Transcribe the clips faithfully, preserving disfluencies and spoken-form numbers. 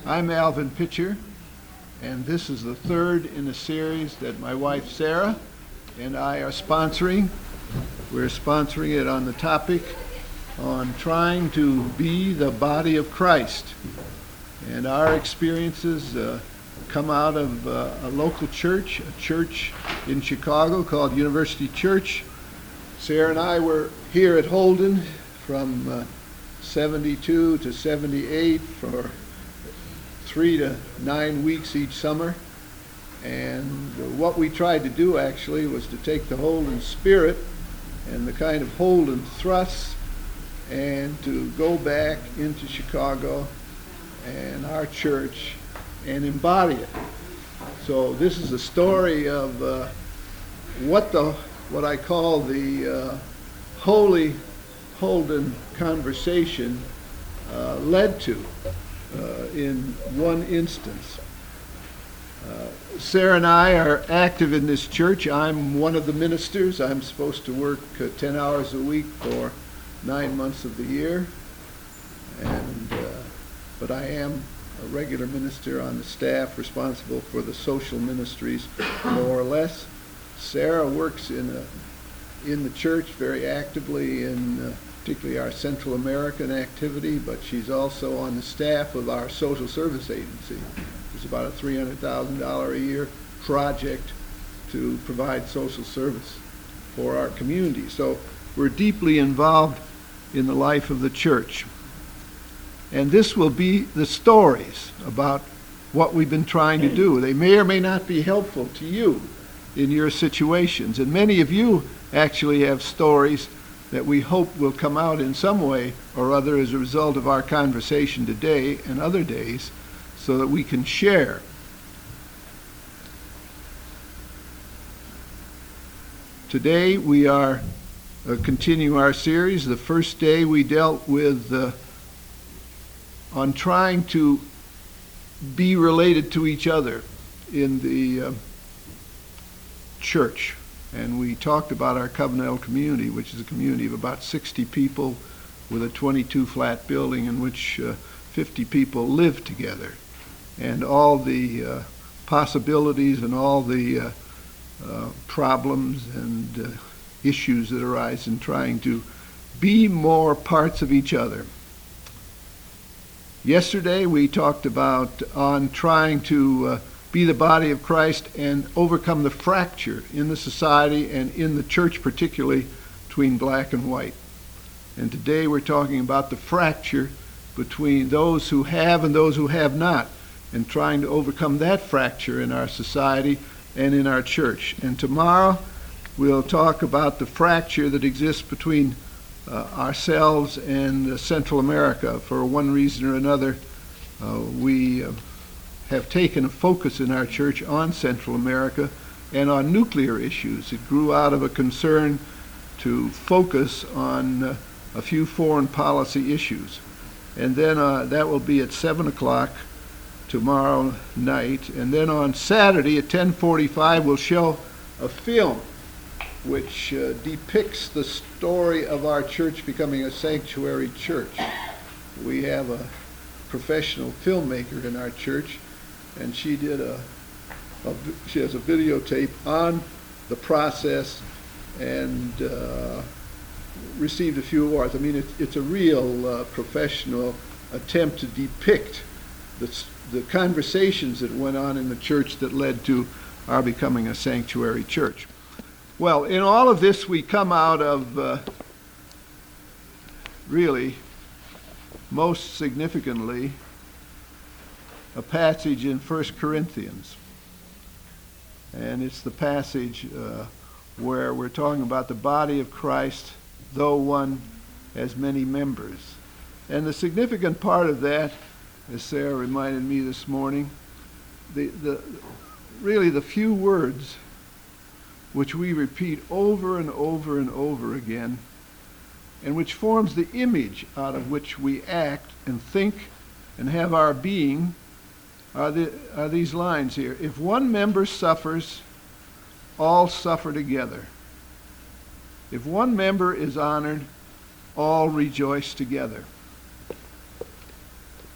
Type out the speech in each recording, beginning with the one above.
I'm Alvin Pitcher, and this is the third in a series that my wife Sarah and I are sponsoring. We're sponsoring it on the topic on trying to be the body of Christ. And our experiences uh, come out of uh, a local church, a church in Chicago called University Church. Sarah and I were here at Holden from uh, seventy-two to seventy-eight for three to nine weeks each summer. And what we tried to do actually was to take the Holden spirit and the kind of Holden thrusts and to go back into Chicago and our church and embody it. So this is a story of uh, what the what I call the uh, holy Holden conversation uh, led to uh, in one instance. Uh, Sarah and I are active in this church. I'm one of the ministers. I'm supposed to work uh, ten hours a week for nine months of the year, and uh, but I am a regular minister on the staff responsible for the social ministries, more or less. Sarah works in a, in the church very actively in uh, particularly our Central American activity, but she's also on the staff of our social service agency. It's about a three hundred thousand dollars a year project to provide social service for our community. So we're deeply involved in the life of the church. And this will be the stories about what we've been trying to do. They may or may not be helpful to you in your situations. And many of you actually have stories that we hope will come out in some way or other as a result of our conversation today and other days, so that we can share. Today we are uh, continuing our series. The first day we dealt with uh, on trying to be related to each other in the uh, church. And we talked about our covenantal community, which is a community of about sixty people with a twenty-two flat building in which uh, fifty people live together, and all the uh, possibilities and all the uh, uh, problems and uh, issues that arise in trying to be more parts of each other. Yesterday we talked about on trying to uh, be the body of Christ and overcome the fracture in the society and in the church, particularly between black and white. And today we're talking about the fracture between those who have and those who have not, and trying to overcome that fracture in our society and in our church. And tomorrow we'll talk about the fracture that exists between uh, ourselves and uh, Central America. For one reason or another, uh, we uh, have taken a focus in our church on Central America and on nuclear issues. It grew out of a concern to focus on uh, a few foreign policy issues. And then uh, that will be at seven o'clock tomorrow night. And then on Saturday at ten forty-five we'll show a film which uh, depicts the story of our church becoming a sanctuary church. We have a professional filmmaker in our church, and she did a, a she has a videotape on the process and uh, received a few awards. I mean, it, it's a real uh, professional attempt to depict the, the conversations that went on in the church that led to our becoming a sanctuary church. Well, in all of this, we come out of uh, really, most significantly, a passage in First Corinthians. And it's the passage uh, where we're talking about the body of Christ, though one has many members. And the significant part of that, as Sarah reminded me this morning, the, the really the few words which we repeat over and over and over again, and which forms the image out of which we act and think and have our being, are, the, are these lines here. If one member suffers, all suffer together. If one member is honored, all rejoice together.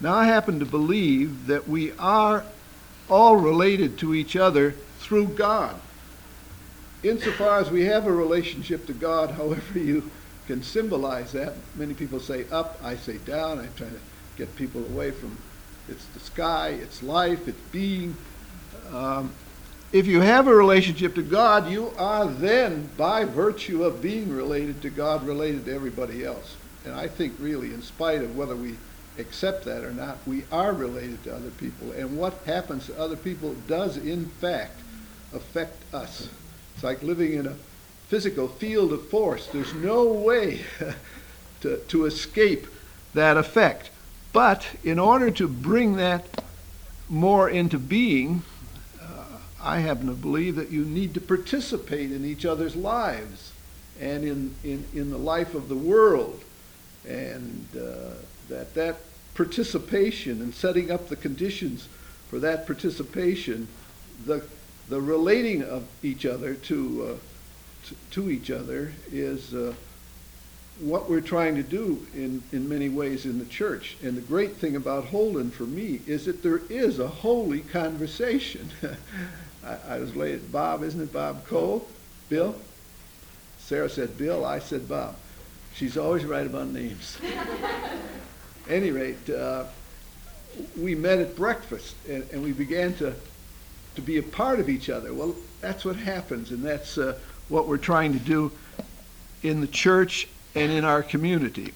Now, I happen to believe that we are all related to each other through God. Insofar as we have a relationship to God, however you can symbolize that. Many people say up, I say down. I try to get people away from it's the sky, it's life, it's being. Um, if you have a relationship to God, you are then, by virtue of being related to God, related to everybody else. And I think really, in spite of whether we accept that or not, we are related to other people. And what happens to other people does, in fact, affect us. It's like living in a physical field of force. There's no way to, to escape that effect. But in order to bring that more into being, uh, I happen to believe that you need to participate in each other's lives and in, in, in the life of the world. And uh, that that participation and setting up the conditions for that participation, the the relating of each other to uh, to, to each other is uh, what we're trying to do in, in many ways in the church. And the great thing about Holden for me is that there is a holy conversation. I, I was late, Bob, isn't it Bob Cole? Bill? Sarah said Bill, I said Bob. She's always right about names. At any rate, uh, we met at breakfast and, and we began to, to be a part of each other. Well, that's what happens, and that's uh, what we're trying to do in the church and in our community.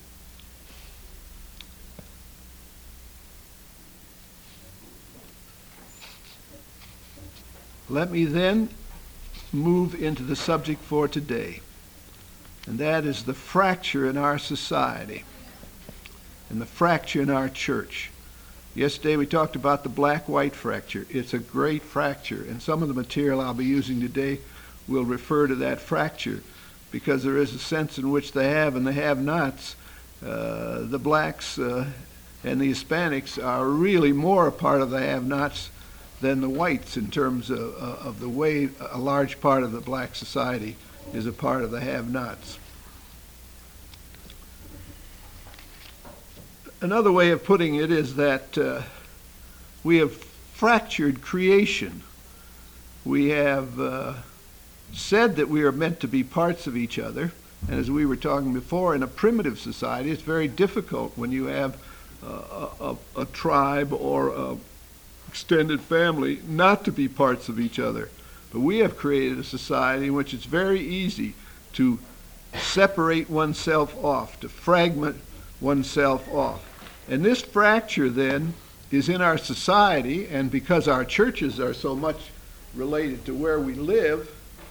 Let me then move into the subject for today, and that is the fracture in our society and the fracture in our church. Yesterday we talked about the black-white fracture. It's a great fracture, and some of the material I'll be using today will refer to that fracture, because there is a sense in which the have and the have-nots, uh, the blacks uh, and the Hispanics are really more a part of the have-nots than the whites in terms of, uh, of the way a large part of the black society is a part of the have-nots. Another way of putting it is that uh, we have fractured creation. We have uh, said that we are meant to be parts of each other, and as we were talking before, in a primitive society, it's very difficult when you have uh, a, a tribe or a extended family not to be parts of each other. But we have created a society in which it's very easy to separate oneself off, to fragment oneself off. And this fracture then is in our society, and because our churches are so much related to where we live,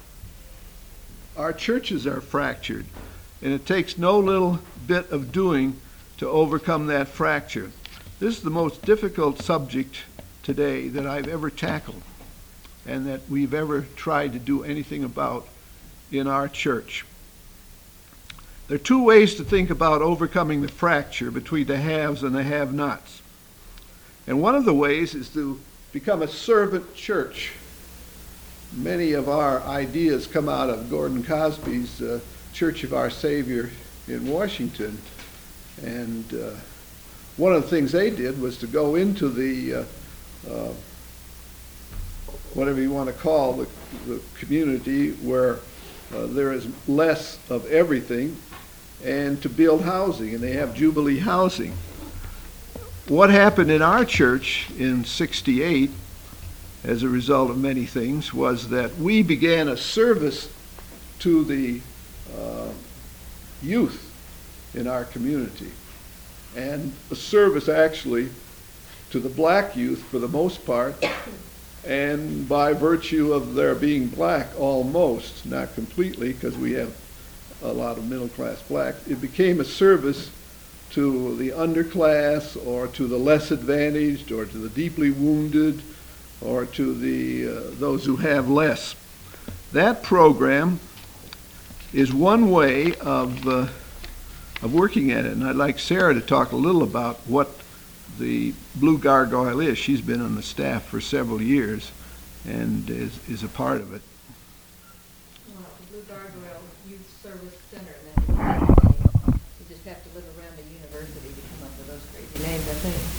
our churches are fractured. And it takes no little bit of doing to overcome that fracture. This is the most difficult subject today that I've ever tackled and that we've ever tried to do anything about in our church. There are two ways to think about overcoming the fracture between the haves and the have-nots. And one of the ways is to become a servant church. Many of our ideas come out of Gordon Cosby's uh, Church of Our Savior in Washington. And uh, one of the things they did was to go into the, uh, uh, whatever you want to call the, the community where uh, there is less of everything, and to build housing, and they have Jubilee housing. What happened in our church in sixty-eight, as a result of many things, was that we began a service to the uh, youth in our community, and a service actually to the black youth for the most part, and by virtue of their being black, almost, not completely, because we have a lot of middle-class blacks, it became a service to the underclass or to the less advantaged or to the deeply wounded or to the uh, those who have less. That program is one way of uh, of working at it, and I'd like Sarah to talk a little about what the Blue Gargoyle is. She's been on the staff for several years and is, is a part of it. Well, the Blue Gargoyle Youth Service Center, that's the name. You just have to live around the university to come up with those crazy names, I think.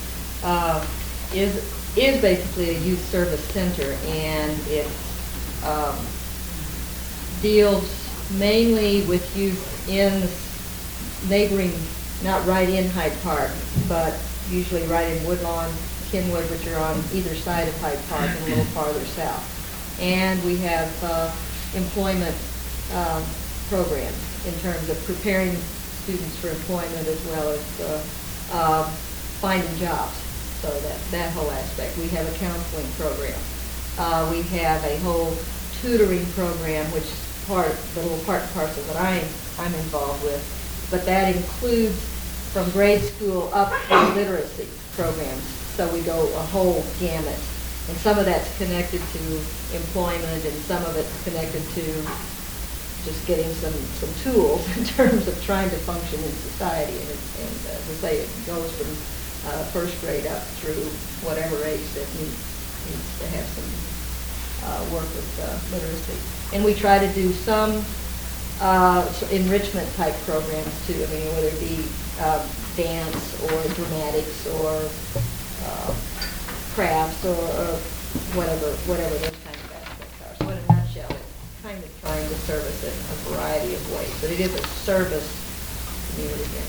uh, is, is basically a youth service center, and it um, deals mainly with youth in neighboring, not right in Hyde Park, but usually right in Woodlawn, Kenwood, which are on either side of Hyde Park and a little farther south. And we have uh, employment um, programs in terms of preparing students for employment as well as uh, uh, finding jobs. So that, that whole aspect. We have a counseling program. Uh, we have a whole tutoring program, which is part, the little part and parcel that I, I'm involved with. But that includes from grade school up to literacy programs. So we go a whole gamut. And some of that's connected to employment, and some of it's connected to just getting some, some tools in terms of trying to function in society. And, it, and uh, as I say, it goes from uh, first grade up through whatever age that needs, needs to have some uh, work with uh, literacy. And we try to do some uh, enrichment type programs too. I mean, whether it be uh, dance or dramatics or uh, crafts or, or whatever, whatever those kinds of aspects are. So in a nutshell, it's kind of trying to service it in a variety of ways, but it is a service community here.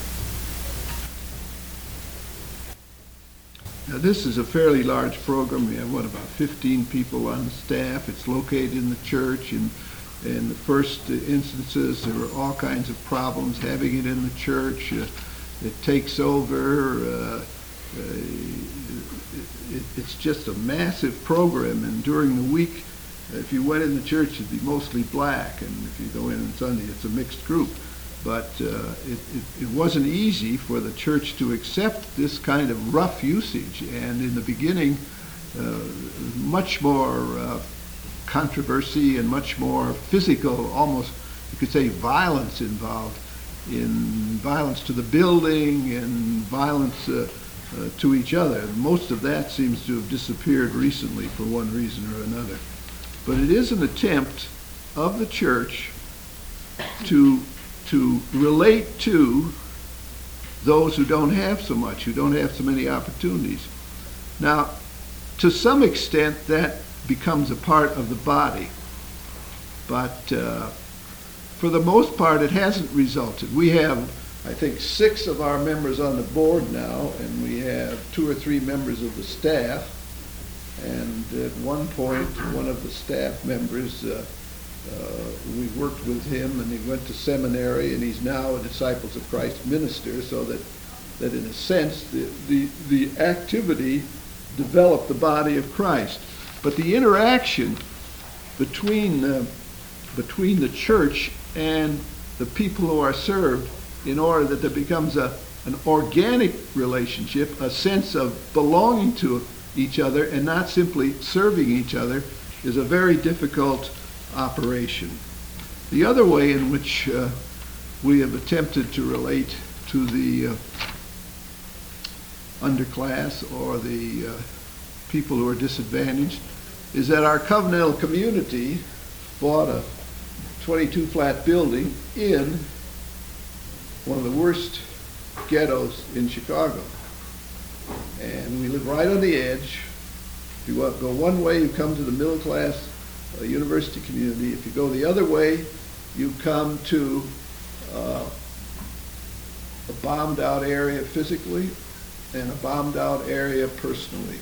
Now, this is a fairly large program. We have, what, about fifteen people on the staff. It's located in the church, and in the first instances, there were all kinds of problems having it in the church. Uh, it takes over. Uh, uh, it, it's just a massive program, and during the week, if you went in the church, it'd be mostly black, and if you go in on Sunday, it's a mixed group. But uh, it, it, it wasn't easy for the church to accept this kind of rough usage, and in the beginning, uh, much more uh, controversy and much more physical, almost you could say violence involved, in violence to the building and violence uh, uh, to each other. Most of that seems to have disappeared recently for one reason or another. But it is an attempt of the church to to relate to those who don't have so much, who don't have so many opportunities. Now, to some extent, that becomes a part of the body. But uh, for the most part, it hasn't resulted. We have, I think, six of our members on the board now, and we have two or three members of the staff. And at one point, one of the staff members, uh, uh, we worked with him, and he went to seminary, and he's now a Disciples of Christ minister, so that, that in a sense, the, the, the activity developed the body of Christ. But the interaction between, uh, between the church and the people who are served, in order that there becomes a, an organic relationship, a sense of belonging to each other and not simply serving each other, is a very difficult operation. The other way in which uh, we have attempted to relate to the uh, underclass or the uh, people who are disadvantaged is that our covenantal community bought a twenty-two flat building in one of the worst ghettos in Chicago. And we live right on the edge. If you want, go one way, you come to the middle class uh, university community. If you go the other way, you come to uh, a bombed out area physically and a bombed out area personally.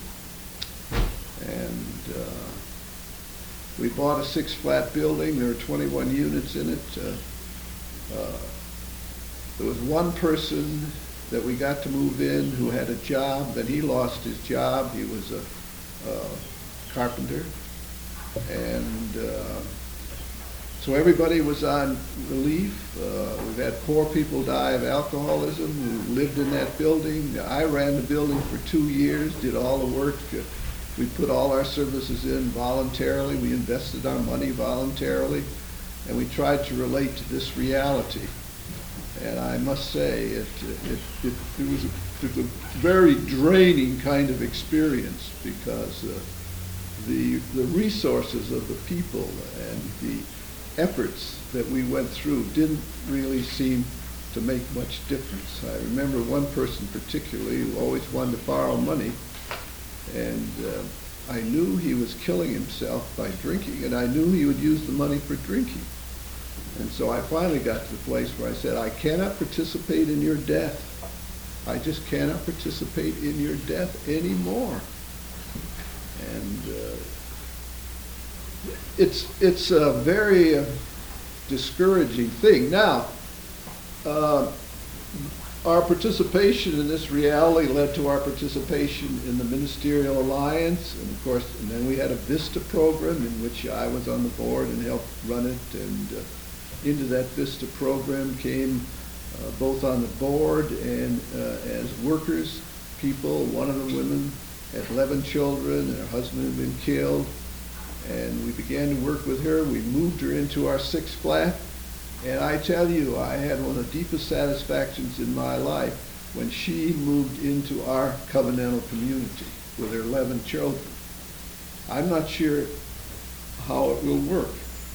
And uh, we bought a six flat building. There are twenty-one units in it. Uh, uh, there was one person that we got to move in who had a job, then he lost his job. He was a, a carpenter. And uh, so everybody was on relief. Uh, we've had poor people die of alcoholism who lived in that building. I ran the building for two years, did all the work. We put all our services in voluntarily. We invested our money voluntarily. And we tried to relate to this reality. And I must say, it, it, it, it, was a, it was a very draining kind of experience, because uh, the, the resources of the people and the efforts that we went through didn't really seem to make much difference. I remember one person particularly who always wanted to borrow money, and uh, I knew he was killing himself by drinking, and I knew he would use the money for drinking. And so I finally got to the place where I said, I cannot participate in your death. I just cannot participate in your death anymore. And uh, it's, it's a very uh, discouraging thing. Now, uh, our participation in this reality led to our participation in the Ministerial Alliance, and of course, and then we had a VISTA program in which I was on the board and helped run it, and uh, into that VISTA program came uh, both on the board and uh, as workers, people. One of the women had eleven children, and her husband had been killed, and we began to work with her. We moved her into our sixth flat. And I tell you, I had one of the deepest satisfactions in my life when she moved into our covenantal community with her eleven children. I'm not sure how it will work.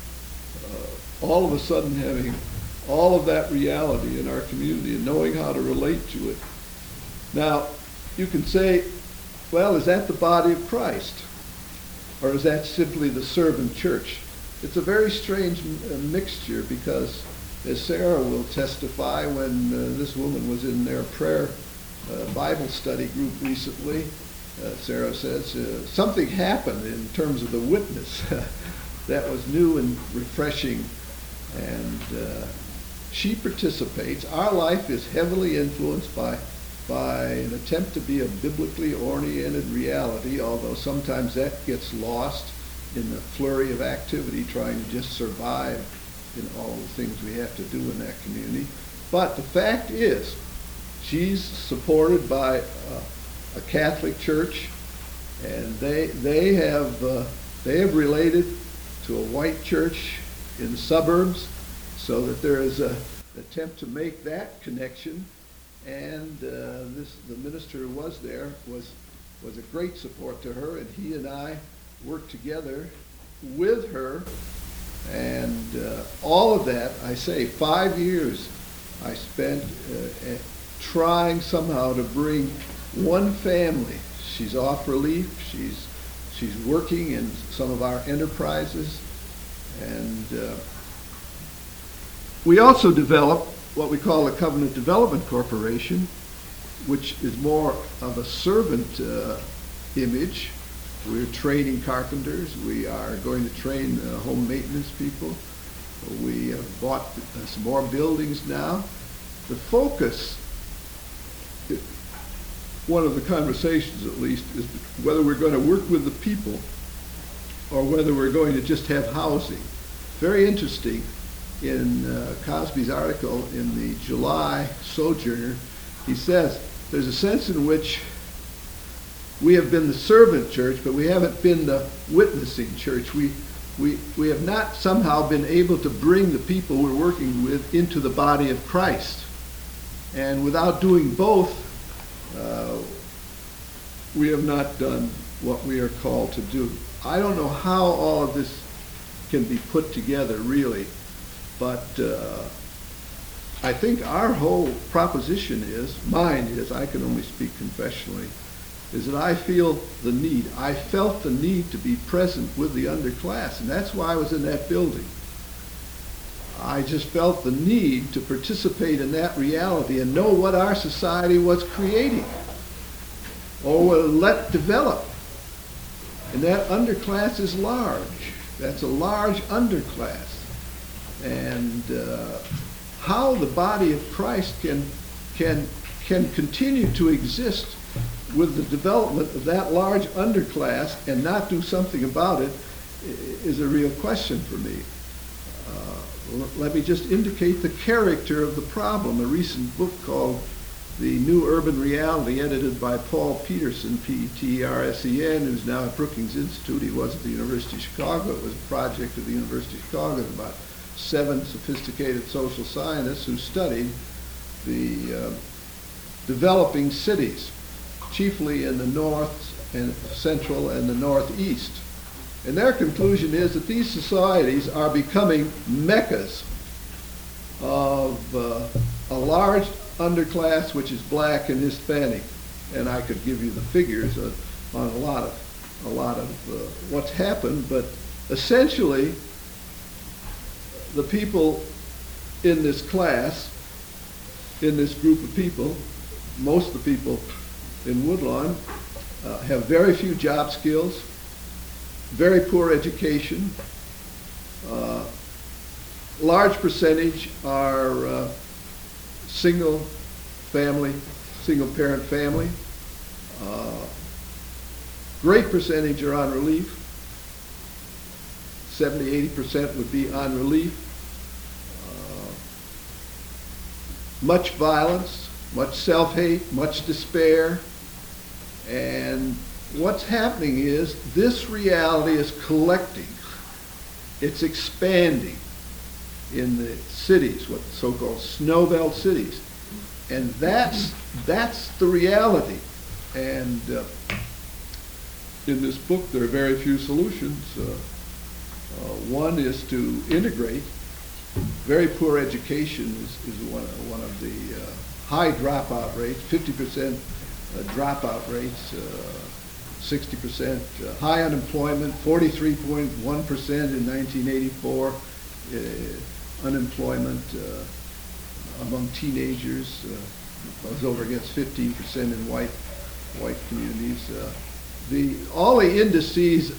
Uh, all of a sudden having all of that reality in our community and knowing how to relate to it. Now, you can say, well, is that the body of Christ? Or is that simply the servant church? It's a very strange uh, mixture because, as Sarah will testify, when uh, this woman was in their prayer uh, Bible study group recently, uh, Sarah says, uh, something happened in terms of the witness that was new and refreshing, and uh, she participates. Our life is heavily influenced by, by an attempt to be a biblically oriented reality, although sometimes that gets lost in the flurry of activity, trying to just survive in all the things we have to do in that community. But the fact is, she's supported by uh, a Catholic church, and they they have uh, they have related to a white church in the suburbs, so that there is a attempt to make that connection. And uh, this the minister who was there was was a great support to her, and he and I worked together with her, and uh, all of that, I say, five years I spent uh, trying somehow to bring one family. She's off relief, she's she's working in some of our enterprises, and uh, we also developed what we call the Covenant Development Corporation, which is more of a servant uh, image. We're training carpenters. We are going to train uh, home maintenance people. We have bought uh, some more buildings now. The focus, one of the conversations at least, is whether we're going to work with the people or whether we're going to just have housing. Very interesting. In uh, Cosby's article in the July Sojourner, he says there's a sense in which we have been the servant church, but we haven't been the witnessing church. We, we, we have not somehow been able to bring the people we're working with into the body of Christ. And without doing both, uh, we have not done what we are called to do. I don't know how all of this can be put together, really, but uh, I think our whole proposition is, mine is, I can only speak confessionally, is that I feel the need. I felt the need to be present with the underclass, and that's why I was in that building. I just felt the need to participate in that reality and know what our society was creating or will let develop. And that underclass is large. That's a large underclass. And uh, how the body of Christ can, can, can continue to exist with the development of that large underclass and not do something about it is a real question for me. Uh, let me just indicate the character of the problem. A recent book called The New Urban Reality, edited by Paul Peterson, P E T E R S E N, who's now at Brookings Institute. He was at the University of Chicago. It was a project of the University of Chicago, about seven sophisticated social scientists who studied the uh, developing cities, chiefly in the north and central and the northeast. And their conclusion is that these societies are becoming meccas of uh, a large underclass which is black and Hispanic, and I could give you the figures uh, on a lot of a lot of uh, what's happened, but essentially the people in this class, in this group of people, most of the people in Woodlawn uh, have very few job skills, very poor education. Uh, large percentage are uh, single family, single parent family. Uh, great percentage are on relief. seventy, eighty percent would be on relief. Uh, much violence, much self-hate, much despair. And what's happening is this reality is collecting. It's expanding in the cities, what so-called snowbelt cities. And that's, that's the reality. And uh, in this book, there are very few solutions. Uh, uh, one is to integrate. Very poor education is, is one, of, one of the uh, high dropout rates, fifty percent uh, dropout rates, uh, sixty percent uh, high unemployment, forty-three point one percent in nineteen eighty-four uh, unemployment uh, among teenagers. Uh, was over against fifteen percent in white white communities. Uh, the all the indices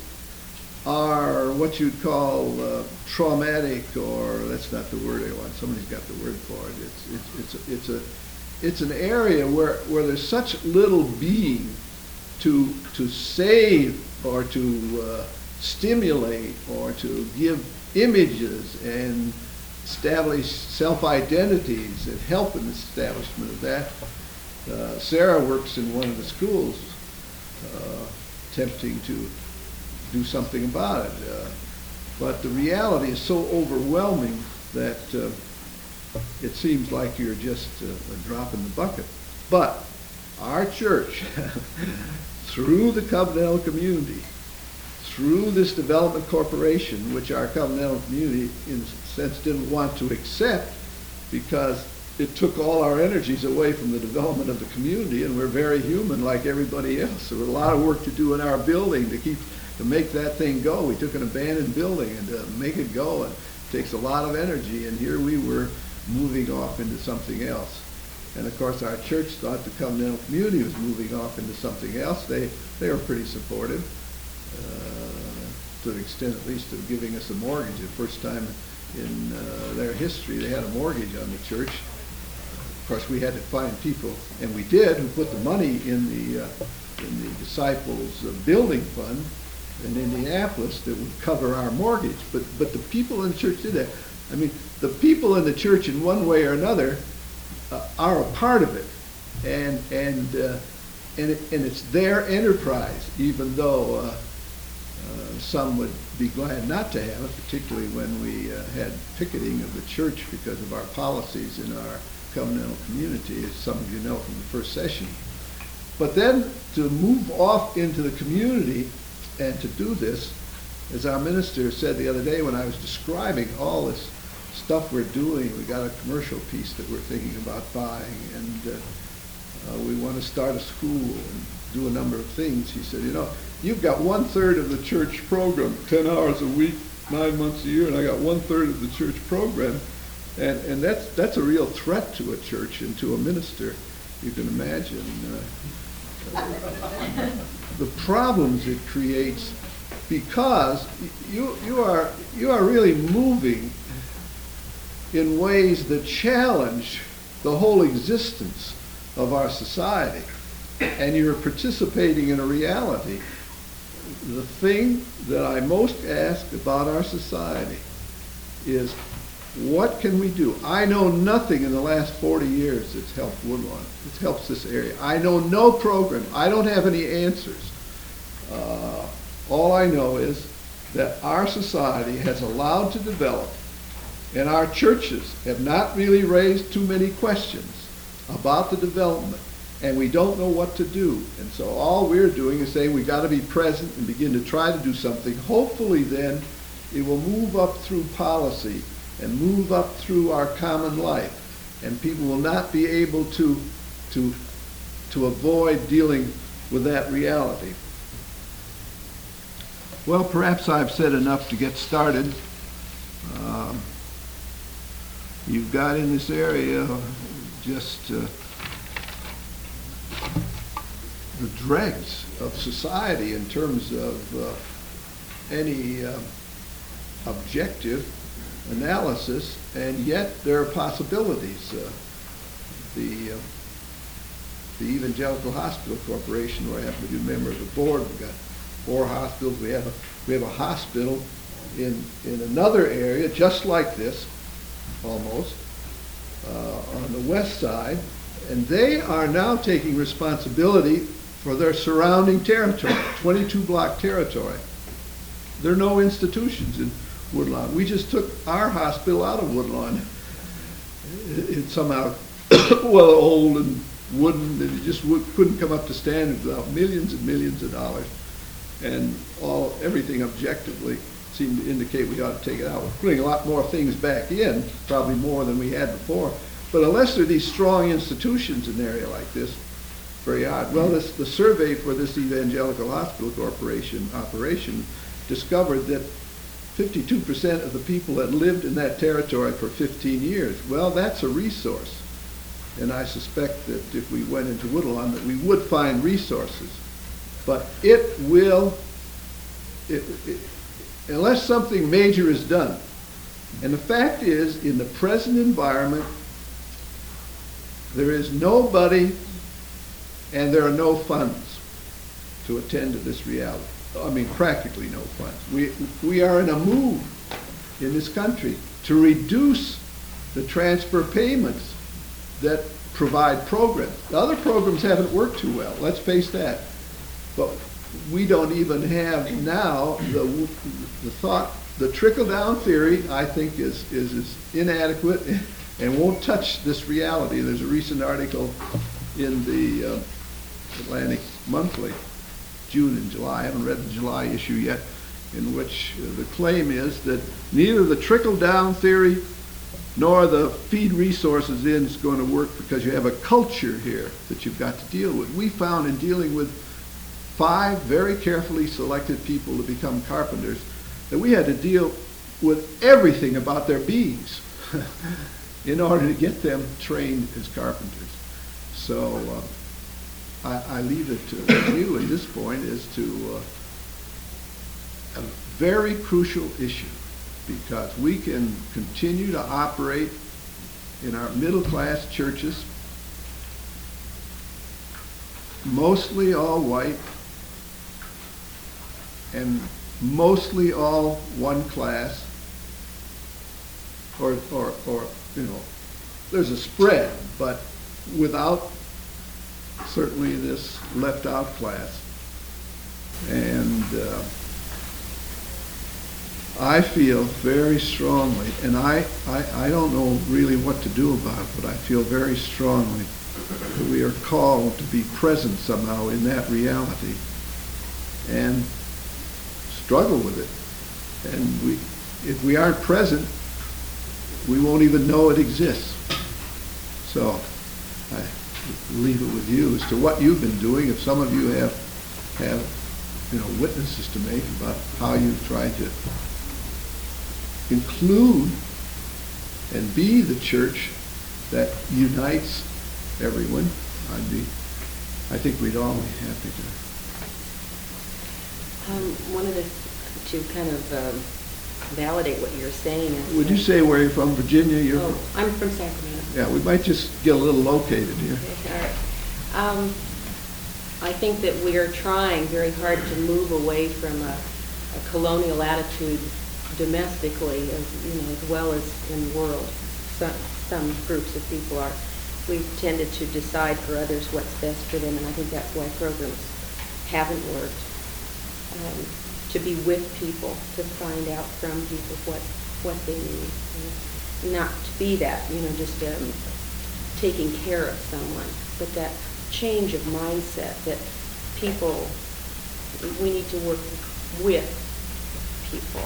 are what you'd call uh, traumatic, or that's not the word I want. Somebody's got the word for it. It's it's it's a, it's a it's an area where where there's such little being to to save or to uh, stimulate or to give images and establish self-identities and help in the establishment of that. Uh, Sarah works in one of the schools uh, attempting to do something about it. Uh, but the reality is so overwhelming that uh, it seems like you're just uh, a drop in the bucket. But our church, through the covenantal community, through this development corporation, which our covenantal community in a sense didn't want to accept because it took all our energies away from the development of the community, and we're very human like everybody else. There was a lot of work to do in our building to keep to make that thing go. We took an abandoned building and to make it go, and it takes a lot of energy, and here we were moving off into something else. And of course our church thought the covenantal community was moving off into something else. They they were pretty supportive, uh, to the extent at least of giving us a mortgage. The first time in uh, their history they had a mortgage on the church. Of course we had to find people, and we did, who put the money in the uh, in the Disciples uh, building fund in Indianapolis that would cover our mortgage. But but the people in the church did that. I mean, the people in the church in one way or another uh, are a part of it, and and uh, and it, and it's their enterprise, even though uh, uh, some would be glad not to have it, particularly when we uh, had picketing of the church because of our policies in our covenantal community, as some of you know from the first session. But then to move off into the community and to do this, as our minister said the other day when I was describing all this stuff we're doing, we got a commercial piece that we're thinking about buying, and uh, uh, we want to start a school and do a number of things. He said, you know, you've got one third of the church program, ten hours a week, nine months a year, and I got one third of the church program. And, and that's, that's a real threat to a church and to a minister, you can imagine. Uh, the problems it creates, because you, you, are, you are really moving in ways that challenge the whole existence of our society. And you're participating in a reality. The thing that I most ask about our society is, what can we do? I know nothing in the last forty years that's helped Woodlawn. It helps this area. I know no program. I don't have any answers. Uh, all I know is that our society has allowed to develop, and our churches have not really raised too many questions about the development, and we don't know what to do. And so all we're doing is saying we got to be present and begin to try to do something. Hopefully then it will move up through policy and move up through our common life. and people will not be able to, to, to avoid dealing with that reality. Well, perhaps I've said enough to get started. Um, you've got in this area just uh, the dregs of society in terms of uh, any uh, objective analysis, and yet there are possibilities. Uh, the, uh, the Evangelical Hospital Corporation, where I happen to be a member of the board, we've got four hospitals. We have a, we have a hospital in, in another area just like this, almost, uh, on the west side, and they are now taking responsibility for their surrounding territory, twenty-two block territory. There are no institutions in Woodlawn. We just took our hospital out of Woodlawn. It, it somehow, well, old and wooden, and it just would, couldn't come up to standard without millions and millions of dollars. And all, everything objectively seemed to indicate we ought to take it out. We're putting a lot more things back in, probably more than we had before. But unless there are these strong institutions in an area like this, very odd. Well, this, the survey for this Evangelical Hospital Corporation operation discovered that fifty-two percent of the people had lived in that territory for fifteen years. Well, that's a resource. And I suspect that if we went into Woodlawn, that we would find resources. But it will, it, it, unless something major is done. And the fact is, in the present environment, there is nobody and there are no funds to attend to this reality. I mean, practically no funds. We, we are in a move in this country to reduce the transfer payments that provide programs. The other programs haven't worked too well, let's face that. But we don't even have now the, the thought, the trickle-down theory, I think, is, is, is inadequate and won't touch this reality. There's a recent article in the uh, Atlantic Monthly, June and July, I haven't read the July issue yet, in which uh, the claim is that neither the trickle-down theory nor the feed resources in is going to work because you have a culture here that you've got to deal with. We found in dealing with five very carefully selected people to become carpenters that we had to deal with everything about their beings in order to get them trained as carpenters. So uh, I, I leave it to you at this point as to uh, a very crucial issue, because we can continue to operate in our middle-class churches, mostly all white and mostly all one class, or, or, or you know, there's a spread, but without certainly this left out class. And uh, I feel very strongly, and I, I, I don't know really what to do about it, but I feel very strongly that we are called to be present somehow in that reality and struggle with it. And we, if we aren't present, we won't even know it exists. So I leave it with you as to what you've been doing. If some of you have, have you know, witnesses to make about how you've tried to include and be the church that unites everyone, I'd be, I think we'd all be happy to. Um, wanted to, to kind of um, validate what you're saying. Is, Would you say where you're from? Virginia? You're oh, from? I'm from Sacramento. Yeah, we might just get a little located here. Okay, all right. Um, I think that we are trying very hard to move away from a, a colonial attitude domestically, as you know, as well as in the world. Some, some groups of people are. We've tended to decide for others what's best for them, and I think that's why programs haven't worked. Um, to be with people, to find out from people what what they need, and not to be that, you know, just um, taking care of someone, but that change of mindset that people, we need to work with people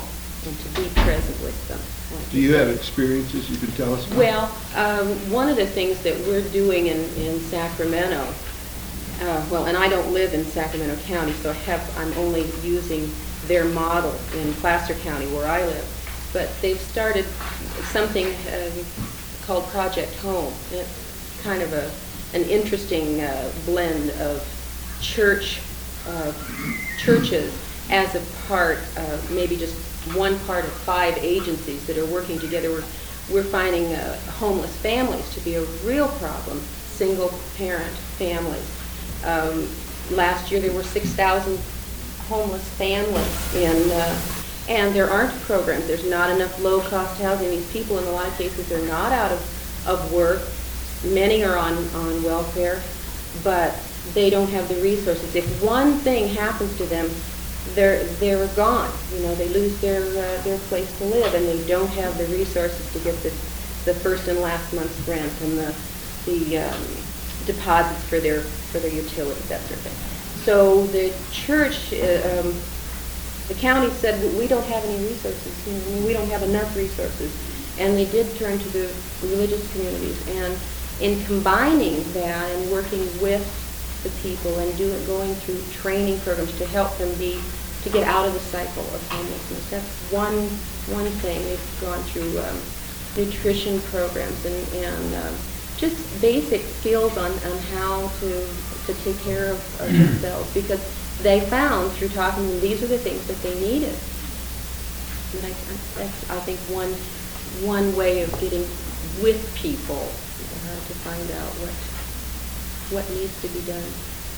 and to be present with them. like Do you have said. experiences you can tell us about? Well, um, one of the things that we're doing in, in Sacramento, uh, well, and I don't live in Sacramento County, so I have, I'm only using their model in Placer County where I live, but they've started something uh, called Project Home. It's kind of a, an interesting uh, blend of church, uh, churches as a part, uh, maybe just one part of five agencies that are working together. We're, we're finding uh, homeless families to be a real problem, single-parent families. Um, last year there were six thousand homeless families, and uh, and there aren't programs. There's not enough low-cost housing. These people, in a lot of cases, are not out of, of work. Many are on, on welfare, but they don't have the resources. If one thing happens to them, they're they're gone. You know, they lose their uh, their place to live, and they don't have the resources to get the the first and last month's rent and the the um, deposits for their for their utilities, that sort of thing. So the church, uh, um, the county said, we don't have any resources. You know, we don't have enough resources, and they did turn to the religious communities. And in combining that and working with the people and do it, going through training programs to help them be to get out of the cycle of homelessness. That's one one thing. They've gone through um, nutrition programs and, and um, just basic skills on, on how to to take care of, of themselves, because they found through talking to them these are the things that they needed. And I, that's I think one one way of getting with people uh, to find out what what needs to be done.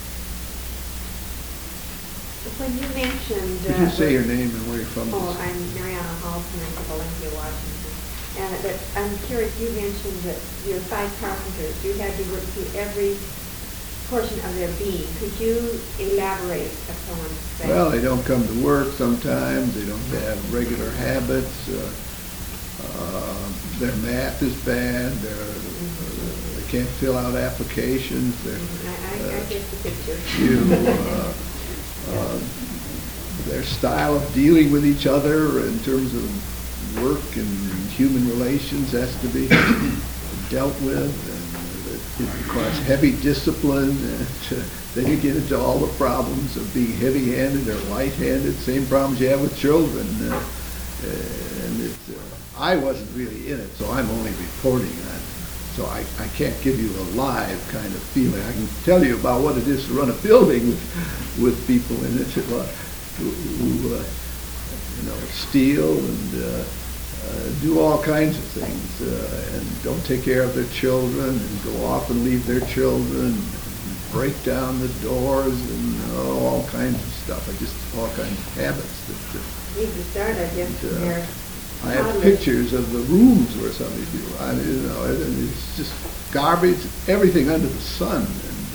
When you mentioned... Could you uh, say your name and where you're from? Oh, I'm Mariana Halson, I'm from Olympia, Washington. And that, I'm curious, you mentioned that your five carpenters, you had to work through every portion of their being. Could you elaborate upon that? Well, they don't come to work sometimes, they don't have regular habits, uh, uh, their math is bad, they're, uh, they can't fill out applications, they're... I, I, I uh, get the picture. you, uh, uh, their style of dealing with each other in terms of work and human relations has to be dealt with, and it requires heavy discipline, and uh, then you get into all the problems of being heavy-handed or light-handed, same problems you have with children, uh, and it's, uh, I wasn't really in it, so I'm only reporting on it. So I, I can't give you a live kind of feeling. I can tell you about what it is to run a building with, with people in it who, who, who uh, you know, steal and uh, uh, do all kinds of things uh, and don't take care of their children and go off and leave their children and break down the doors and uh, all kinds of stuff. I just all kinds of habits that. Uh, Need to start, I guess, and, uh, there. I have pictures of the rooms where some of these people, I mean, you know, it, it's just garbage, everything under the sun. And,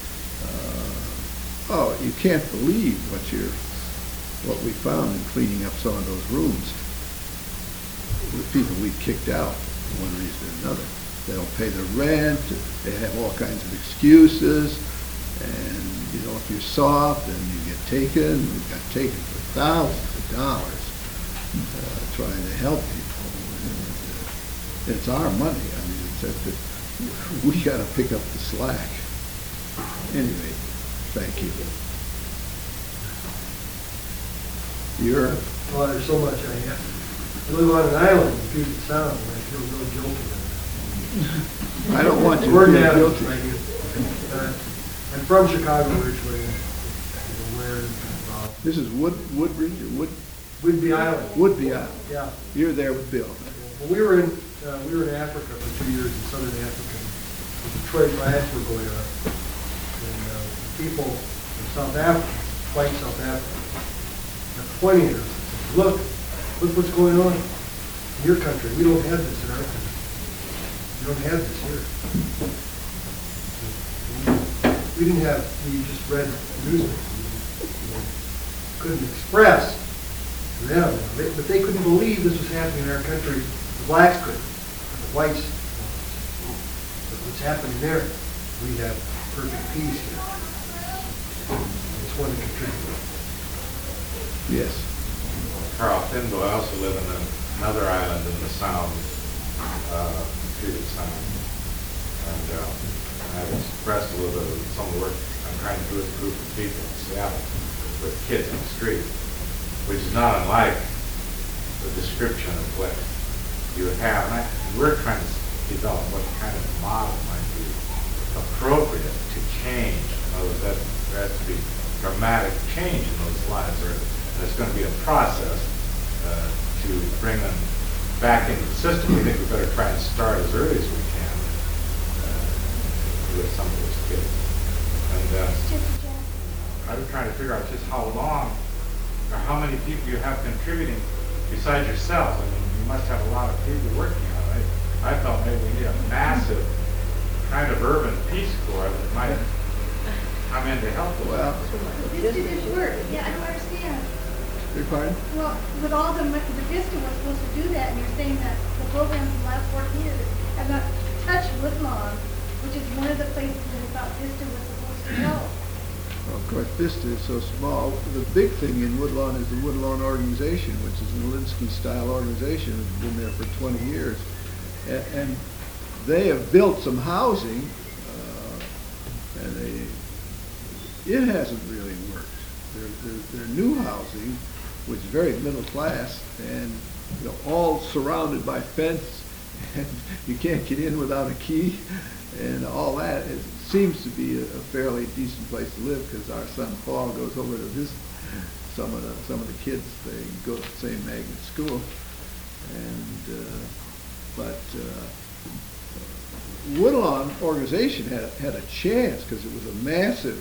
uh, oh, you can't believe what you're, what we found in cleaning up some of those rooms. The people we kicked out for one reason or another. They don't pay their rent, they have all kinds of excuses, and, you know, if you're soft and you get taken, we got taken for thousands of dollars. Uh, trying to help people. And, uh, it's our money. I mean, it's that, that we got to pick up the slack. Anyway, thank you. You're... Well, there's so much I have. I live on an island in Puget Sound, and I feel real guilty right now. I don't want you to We're feel down guilty. right here. Uh, I'm from Chicago originally, and where, uh, This is Wood, Woodbridge or Wood, Whidbey Island. Woodby Island. Yeah. You're there with Bill. Well, we were in, uh, we were in Africa for two years in southern Africa. The trade riots were going on. And, uh, people in South Africa, white South Africa, are pointing at us and saying, look, look what's going on in your country. We don't have this in our country. We don't have this here. We didn't have, we just read newspapers. We couldn't express to them, They- but they couldn't believe this was happening in our country. The blacks couldn't, but the whites, but what's happening there, we have perfect peace here. I just want to contribute. Yes. Carl Finbo. I also live in another island in the Sound, uh, Puget Sound. And uh, I've expressed a little bit of some of the work I'm trying to do with a group of people in Seattle with kids in the street, which is not unlike the description of what you have. And I, we're trying to develop what kind of model might be appropriate to change. In other words, that there has to be dramatic change in those lives, or there's going to be a process uh, to bring them back into the system. We think we better try and start as early as we can uh, with some of those kids. And uh, I was trying to figure out just how long or how many people you have contributing besides yourself. I mean, you must have a lot of people working on it. I felt maybe we need a massive kind of urban Peace Corps that might come in to help us. Well, This did this work, yeah, I don't understand. your pardon? Well, with all the, mo- the Vista was supposed to do that, and you're saying that the programs in the last four years have not touched Woodlawn, which is one of the places that I thought Vista was supposed to go. Well, of course, Vista is so small. The big thing in Woodlawn is the Woodlawn Organization, which is an Alinsky-style organization that's been there for twenty years. A- And they have built some housing, uh, and they, it hasn't really worked. Their, their, their new housing, which is very middle class, and, you know, all surrounded by fence, and you can't get in without a key, and all that, it seems to be a a fairly decent place to live, because our son Paul goes over to visit some of the, some of the kids. They go to the same magnet school, and, uh, but, uh, Woodlawn organization had, had a chance, because it was a massive,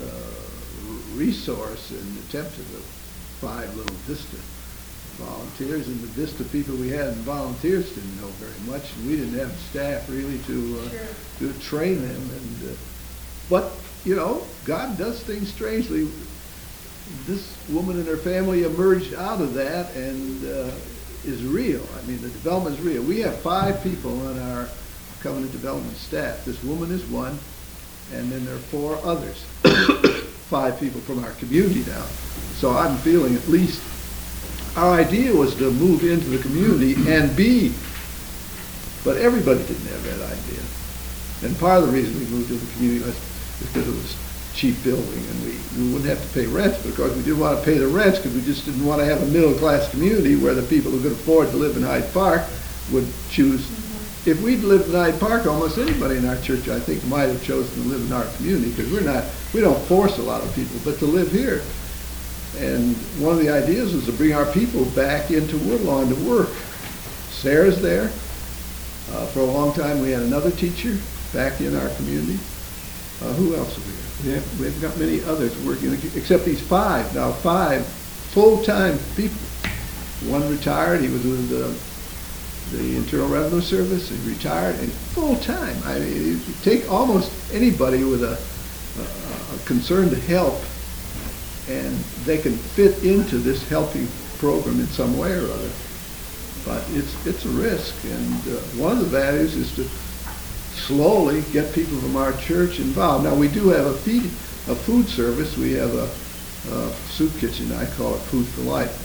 uh, resource in the attempt to the five little Vista volunteers, and the Vista people we had and volunteers didn't know very much, and we didn't have staff really to, uh, Sure. to train them. And uh, but you know, God does things strangely. This woman and her family emerged out of that and uh, is real. I mean, the development is real. We have five people on our Covenant Development staff. This woman is one, and then there are four others. Five people from our community now. So I'm feeling at least, our idea was to move into the community and be, but everybody didn't have that idea. And part of the reason we moved into the community was because it was cheap building, and we, we wouldn't have to pay rent, but of course we didn't want to pay the rents because we just didn't want to have a middle-class community where the people who could afford to live in Hyde Park would choose. If we'd lived in Hyde Park, almost anybody in our church, I think, might have chosen to live in our community, because we're not, we don't force a lot of people, but to live here. And one of the ideas was to bring our people back into Woodlawn to work. Sarah's there. Uh, for a long time, we had another teacher back in our community. Uh, who else have we got? We have, we've got many others working, except these five. Now, five full-time people. One retired. He was with the the Internal Revenue Service, and retired, and full-time. I mean, you take almost anybody with a, a, a concern to help, and they can fit into this helping program in some way or other. But it's it's a risk, and uh, one of the values is to slowly get people from our church involved. Now, we do have a feed, a food service. We have a, a soup kitchen. I call it Food for Life.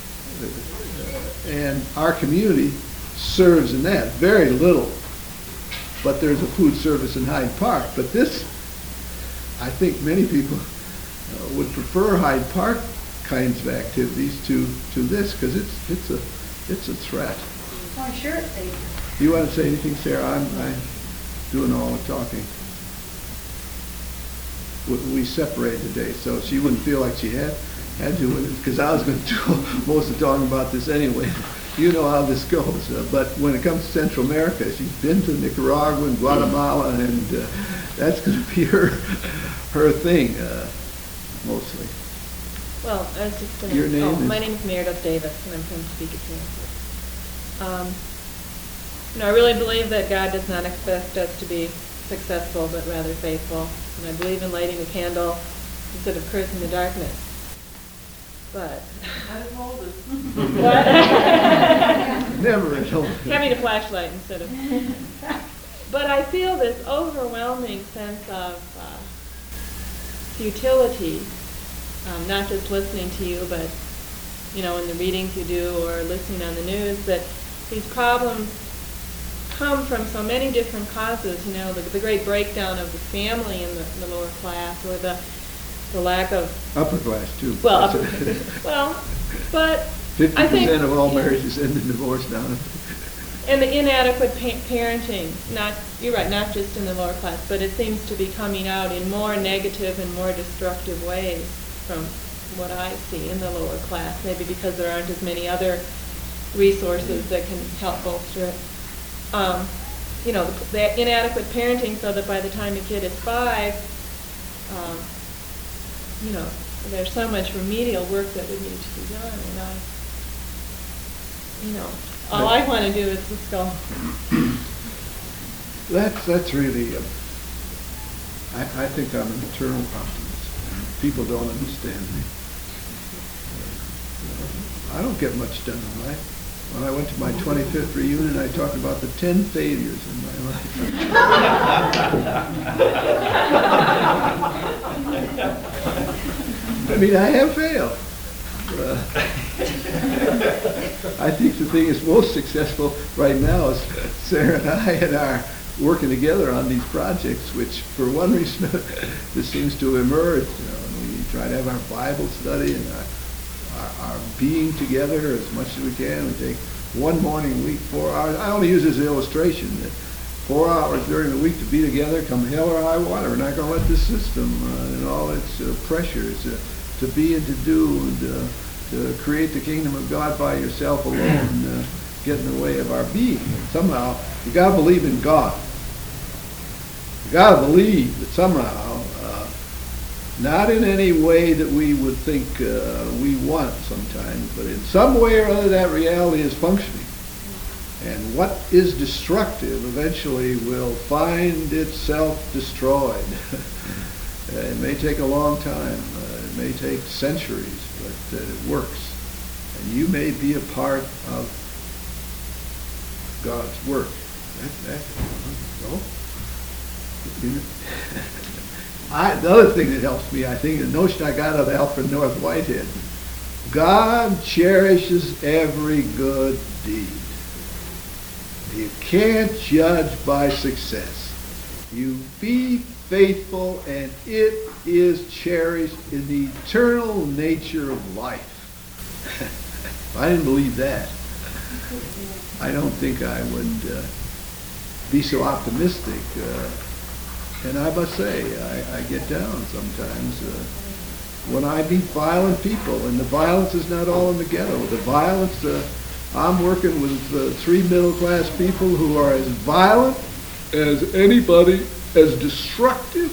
Uh, and our community serves in that, very little. But there's a food service in Hyde Park. But this, I think many people uh, would prefer Hyde Park kinds of activities to, to this, because it's it's a it's a threat. Well, I'm sure it's safe. Do you want to say anything, Sarah? I'm, I'm doing all the talking. We, we separated today, so she wouldn't feel like she had had to, because I was going to do most of the talking about this anyway. You know how this goes. Uh, but when it comes to Central America, she's been to Nicaragua and Guatemala, and uh, that's going to be her her thing, uh, mostly. Well, I was just going to... Your name Oh, is- my name is Meredith Davis, and I'm from Topeka, Kansas. Um, you know, I really believe that God does not expect us to be successful, but rather faithful. And I believe in lighting the candle instead of cursing the darkness. But... What? Never at home. Having a flashlight instead of... But I feel this overwhelming sense of uh, futility, um, not just listening to you, but you know, in the readings you do or listening on the news, that these problems come from so many different causes, you know, the, the great breakdown of the family in the, the lower class, or the, the lack of, Upper class, too. well, upper, well, but Fifty I think, percent of all yeah. marriages end in divorce, Donna. and the inadequate pa- parenting, not, you're right, not just in the lower class, but it seems to be coming out in more negative and more destructive ways from what I see in the lower class, maybe because there aren't as many other resources that can help bolster it. Um, you know, the, the inadequate parenting, so that by the time a kid is five, um, you know, there's so much remedial work that would need to be done, and I, you know, all I want to do is just go. That's, that's really, uh, I, I think I'm an eternal optimist. People don't understand me. I don't get much done in life. When I went to my twenty-fifth reunion, I talked about the ten failures in my life. I mean, I have failed. Uh, I think the thing that's most successful right now is Sarah and I and our working together on these projects, which for one reason this seems to emerge. You know, we try to have our Bible study and our, our, our being together as much as we can. We take one morning a week, four hours. I only use this as an illustration that four hours during the week to be together, come hell or high water. We're not going to let this system uh, and all its uh, pressures uh, to be and to do and uh, to create the kingdom of God by yourself alone uh, get in the way of our being. And somehow, you got to believe in God. You got to believe that somehow, uh, not in any way that we would think uh, we want sometimes, but in some way or other that reality is functioning. And what is destructive eventually will find itself destroyed. It may take a long time. Uh, it may take centuries, but uh, it works. And you may be a part of God's work. That, that, no? You know, I, the other thing that helps me, I think, the notion I got of Alfred North Whitehead, God cherishes every good deed. You can't judge by success. You be faithful, and it is cherished in the eternal nature of life. If I didn't believe that, I don't think I would uh, be so optimistic. Uh, and I must say, I, I get down sometimes uh, when I meet violent people, and the violence is not all in the ghetto. The violence, uh, I'm working with uh, three middle-class people who are as violent as anybody, as destructive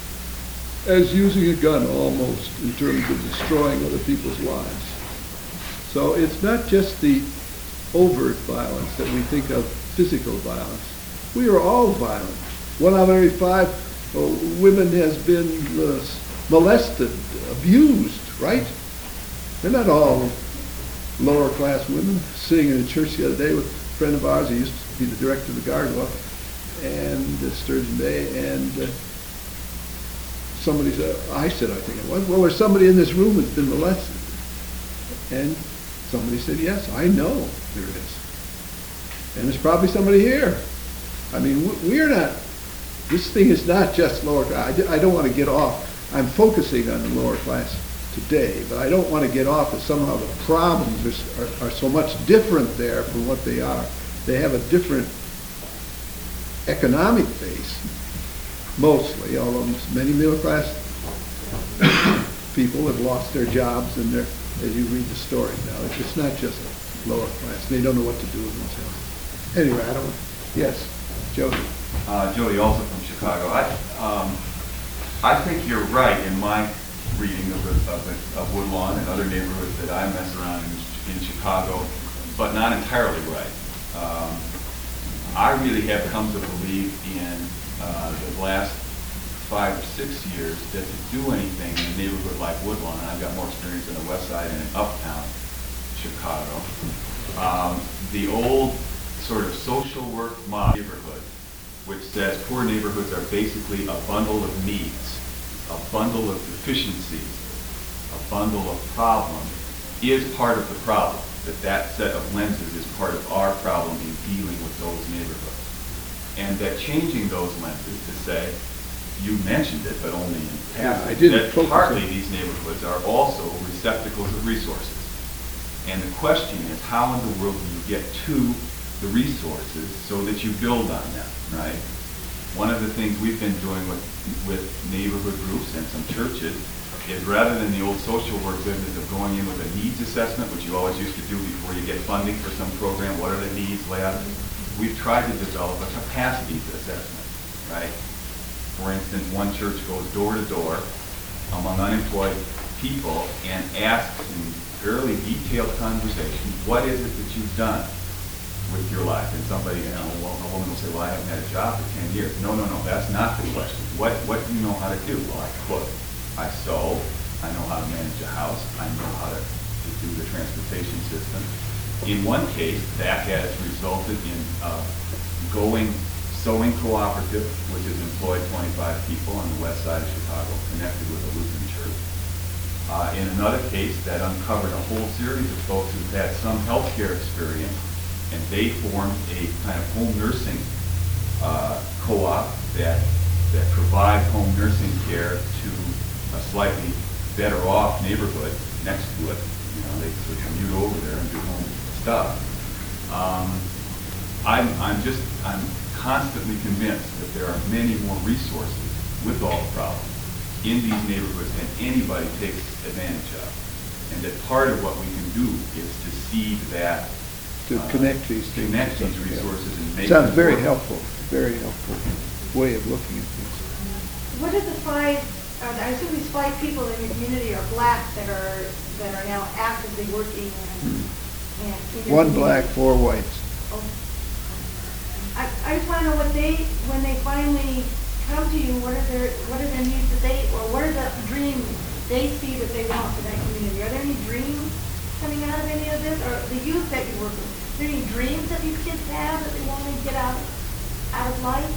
as using a gun almost in terms of destroying other people's lives. So it's not just the overt violence that we think of, physical violence. We are all violent. One out of every five uh, women has been uh, molested, abused, right? They're not all lower class women. Sitting in a church the other day with a friend of ours, he used to be the director of the garden walk, and uh, Sturgeon Bay, and uh, somebody said, I said, I think it was, well, there's somebody in this room that's been molested. And somebody said, yes, I know there is. And there's probably somebody here. I mean, we're not, this thing is not just lower class. I don't want to get off. I'm focusing on the lower class today, but I don't want to get off that somehow the problems are, are, are so much different there from what they are. They have a different economic base, mostly, although many middle class people have lost their jobs and they're, as you read the story now, it's just not just lower class. They don't know what to do with themselves. Anyway, I don't, yes, Jody. Uh, Jody, also from Chicago. I, um, I think you're right in my reading of, the, of, the, of Woodlawn and other neighborhoods that I mess around in, in Chicago, but not entirely right. Um, I really have come to believe in uh, the last five or six years that to do anything in a neighborhood like Woodlawn, and I've got more experience in the West Side and in Uptown Chicago, um, the old sort of social work model neighborhood, which says poor neighborhoods are basically a bundle of needs, a bundle of deficiencies, a bundle of problems, is part of the problem, that that set of lenses is part of our problem in dealing with those neighborhoods. And that changing those lenses to say, you mentioned it, but only in Yeah, passing, I didn't that focus partly on- these neighborhoods are also receptacles of resources. And the question is, how in the world do you get to the resources so that you build on them, right? One of the things we've been doing with, with neighborhood groups and some churches is rather than the old social work business of going in with a needs assessment, which you always used to do before you get funding for some program, what are the needs, lay out, we've tried to develop a capacities assessment, right? For instance, one church goes door to door among unemployed people and asks in fairly detailed conversation, what is it that you've done with your life? And somebody, you know, well, a woman will say, well, I haven't had a job for ten years. No, no, no, that's not the question. What, what do you know how to do? Well, I cook, I sew, I know how to manage a house, I know how to, to do the transportation system. In one case, that has resulted in uh, going sewing cooperative, which has employed twenty-five people on the west side of Chicago, connected with a Lutheran church. Uh, in another case, that uncovered a whole series of folks who've had some healthcare experience, and they formed a kind of home nursing uh, co-op that that provides home nursing care to a slightly better off neighborhood next to it. You know, they sort of commute over there and do home stuff. Um, I'm, I'm just, I'm constantly convinced that there are many more resources with all the problems in these neighborhoods than anybody takes advantage of. And that part of what we can do is to seed that, To uh, connect these things. connect these Yeah. resources and make Sounds them very work. helpful, very helpful way of looking at things. What are the five, uh, I assume these five people in your community are black that are, that are now actively working and, and. in your One community? black, four whites. Oh. I, I just wanna know what they, when they finally come to you, what are their, what are their needs that they, or what are the dreams they see that they want for that community? Are there any dreams coming out of any of this, or the youth that you work with? Are there any dreams that these kids have that they wanna get out, out of life?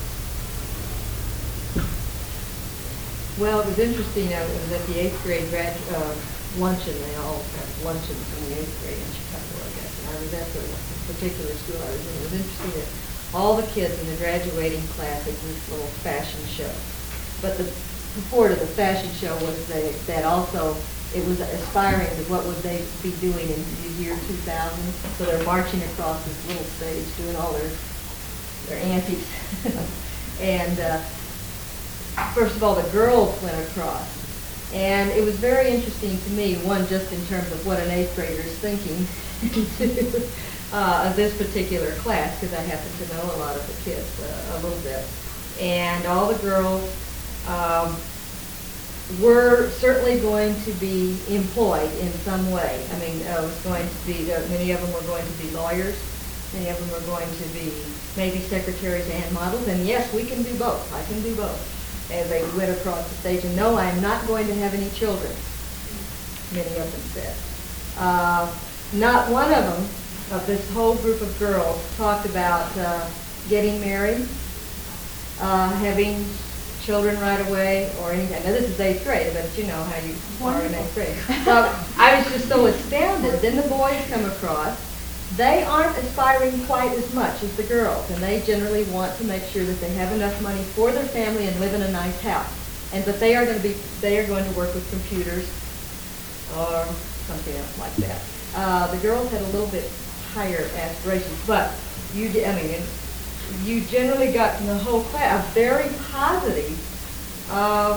Well, it was interesting, uh, it was at the eighth grade grad, uh, luncheon, they all have luncheons in the eighth grade in Chicago, I guess. And I was at the particular school I was in. It was interesting that all the kids in the graduating class had this little fashion show. But the purport of the fashion show was they, that also, it was aspiring to what would they be doing in the year two thousand. So they're marching across this little stage, doing all their, their antics. And, uh, first of all, the girls went across. And it was very interesting to me, one, just in terms of what an eighth grader is thinking uh, of this particular class, because I happen to know a lot of the kids uh, a little bit. And all the girls um, were certainly going to be employed in some way. I mean, uh, it was going to be, uh, many of them were going to be lawyers, many of them were going to be maybe secretaries and models, and yes, we can do both. I can do both. And they went across the stage, and no, I am not going to have any children, many of them said. Uh, not one of them, of this whole group of girls, talked about uh, getting married, uh, having children right away, or anything. Now, this is eighth grade, but you know how you are in eighth grade. So I was just so astounded. Then the boys come across. They aren't aspiring quite as much as the girls, and they generally want to make sure that they have enough money for their family and live in a nice house. And but they are going to be, they are going to work with computers or something else like that. Uh, the girls had a little bit higher aspirations, but you, di- I mean, you generally got in the whole class a very positive um,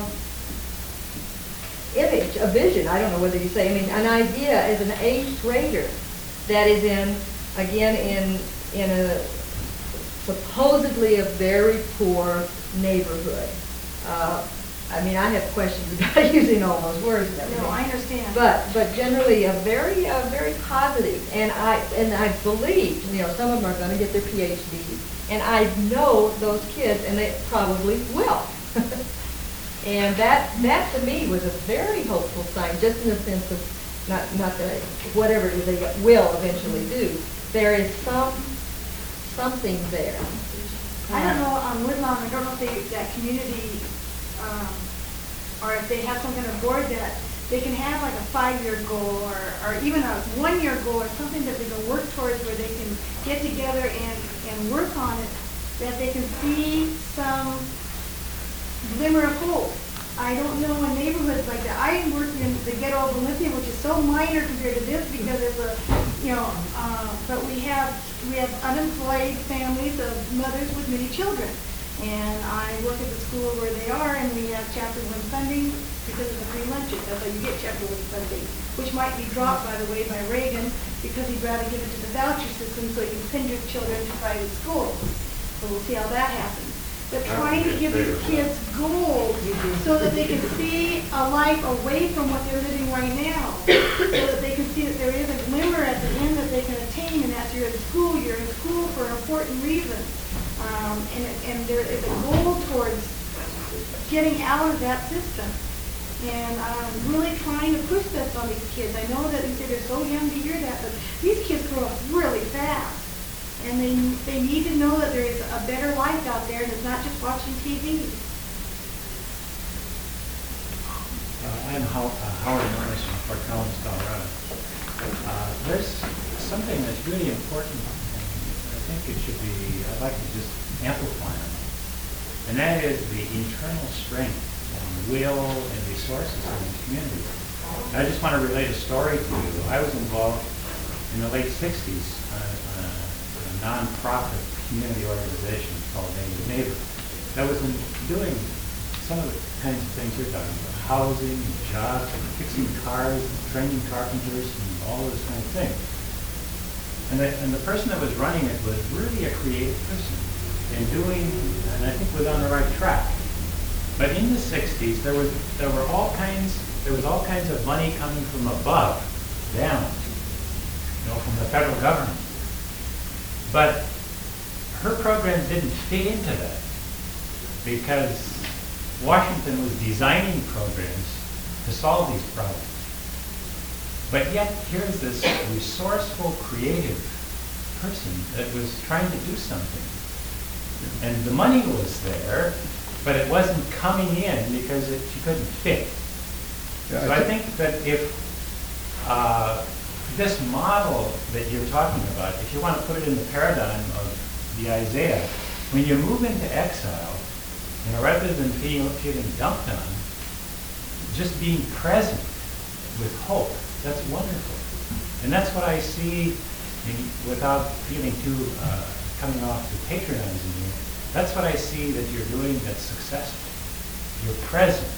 image, a vision. I don't know whether you say, I mean, an idea as an eighth grader that is in, again, in in a supposedly a very poor neighborhood. Uh, I mean, I have questions about using all those words and everything. No, I understand. But but generally a very uh, very positive, and I and I believe, you know, some of them are going to get their P H Ds, and I know those kids, and they probably will. And that that to me was a very hopeful sign, just in the sense of not not that whatever it is they will eventually do, there is some something there. I don't know, on Woodlawn, I don't know if they, that community, um, or if they have some kind of board that they can have like a five-year goal or, or even a one-year goal or something that they can work towards where they can get together and, and work on it, that they can see some glimmer of hope. I don't know in neighborhoods like that. I work in the ghetto of Olympia, which is so minor compared to this because it's a, you know, uh, but we have, we have unemployed families of mothers with many children. And I work at the school where they are, and we have chapter one funding because of the free lunches. That's how you get chapter one funding, which might be dropped, by the way, by Reagan because he'd rather give it to the voucher system so he can send your children to private schools. So we'll see how that happens. But trying to give these kids goals so that they can see a life away from what they're living right now, so that they can see that there is a glimmer at the end that they can attain, and that's you're in school. You're in school for an important reason. Um, and, and there is a goal towards getting out of that system. And I'm really trying to push this on these kids. I know that you say they're so young to hear that, but these kids grow up really fast. And they, they need to know that there is a better life out there, and it's not just watching T V. Uh, I'm How- uh, Howard Norris from Fort Collins, Colorado. Uh, there's something that's really important, and I think it should be, I'd like to just amplify on it, and that is the internal strength and will and resources in the community. And I just want to relate a story to you. I was involved in the late sixties on a, a non-profit community organization called Neighbor Neighbor that was in doing some of the kinds of things you're talking about, housing, jobs, and fixing cars, training carpenters, and all this kind of thing. And the, and the person that was running it was really a creative person and doing, and I think was on the right track. But in the sixties, there was there were all kinds there was all kinds of money coming from above down, you know, from the federal government. But her program didn't fit into that because Washington was designing programs to solve these problems. But yet, here's this resourceful, creative person that was trying to do something. And the money was there, but it wasn't coming in because it, she couldn't fit. Yeah, so I I thi- think that if uh, this model that you're talking about, if you want to put it in the paradigm of the Isaiah, when you move into exile, you know, rather than feeling, feeling dumped on, just being present with hope, that's wonderful. And that's what I see, in, without feeling too, uh, coming off to patronizing you, that's what I see that you're doing that's successful. You're present.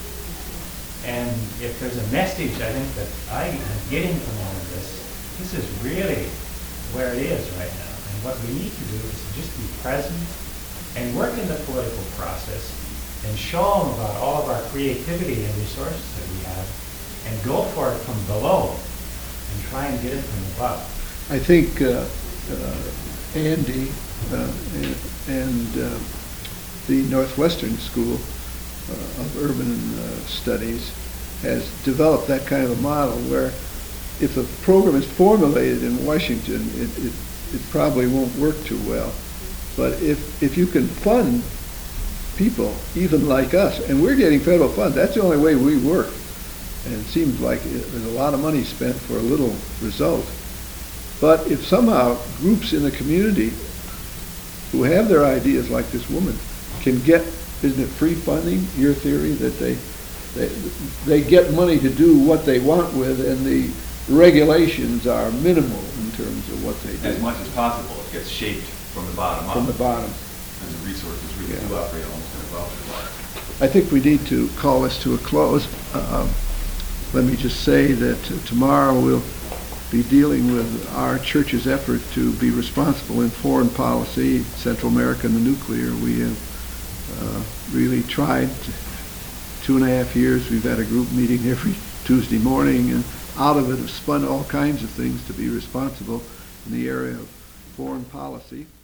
And if there's a message I think that I am getting from all of this, this is really where it is right now. And what we need to do is to just be present and work in the political process and show them about all of our creativity and resources that we have and go for it from below and try and get it from above. I think uh, uh, Andy uh, and, and uh, the Northwestern School uh, of Urban uh, Studies has developed that kind of a model where if a program is formulated in Washington, it, it, it probably won't work too well. But if, if you can fund people, even like us, and we're getting federal funds, that's the only way we work. And it seems like it, there's a lot of money spent for a little result. But if somehow groups in the community who have their ideas like this woman can get, isn't it free funding, your theory, that they, they, they get money to do what they want with, and the regulations are minimal in terms of what they do. As much as possible, it gets shaped from the bottom up. From the bottom. And the resources really Yeah. do operate almost in a voucher model. I think we need to call this to a close. Uh, Let me just say that tomorrow we'll be dealing with our church's effort to be responsible in foreign policy, Central America and the nuclear. We have uh, really tried. Two and a half years we've had a group meeting every Tuesday morning, and out of it have spun all kinds of things to be responsible in the area of foreign policy.